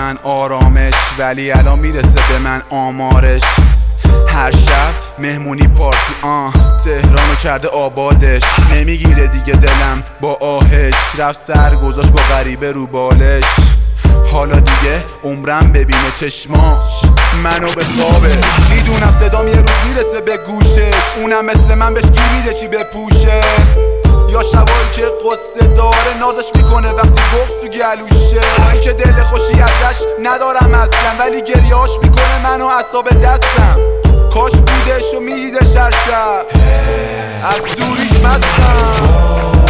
من آرامش، ولی الان میرسه به من آمارش. هر شب مهمونی پارتی تهرانو کرده آبادش. نمیگیره دیگه دلم با آهش، رفت سر گذاشت با غریبه رو بالش. حالا دیگه عمرم ببینه چشماش منو به خوابش. میدونم صدام یه روز میرسه به گوشش، اونم مثل من بهش گیر میده چی بپوشه. یا شبایی که قصه داره نازش میکنه وقتی بغض تو گلوشه. این که دل خوشی ازش ندارم اصلا، ولی گریهاش میکنه منو اعصاب دستم. کاش بودش و میدیدش هر شب، از دوریش مستم.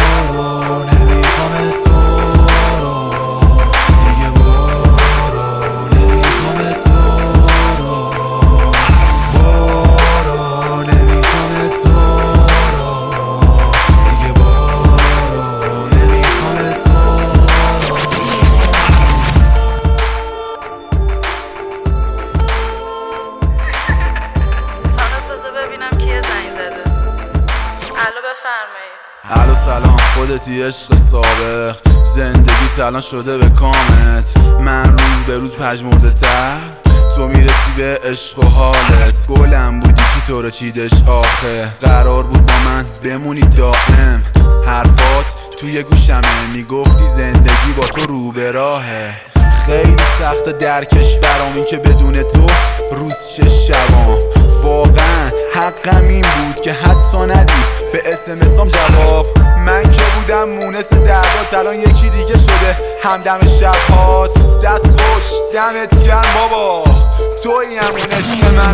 الو سلام، خودتی عشق سابق، زندگی الان شده به کامت. من روز به روز پژمرده تر، تو میرسی به عشق و حالت. گلم بودی کی تو رو چیدش آخه، قرار بود با من بمونی دائم. حرفات توی گوشمه میگفتی زندگی با تو رو به راهه. خیلی سخت درکش برام این که بدون تو روز شبام. واقعا حقم این بود که حتی ندی به اسمسام جواب. من که بودم مونس دردات، الان یکی دیگه شده همدم شبهات. دست خوش دمت گرم بابا، تویی همون عشق من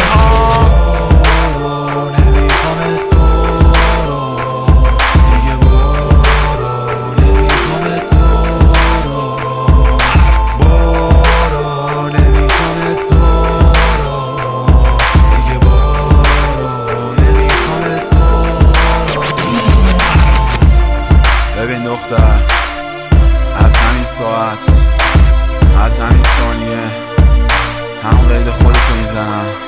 ببین دختر، از همین ساعت، از همین ثانیه همون قید خودتو میزنم.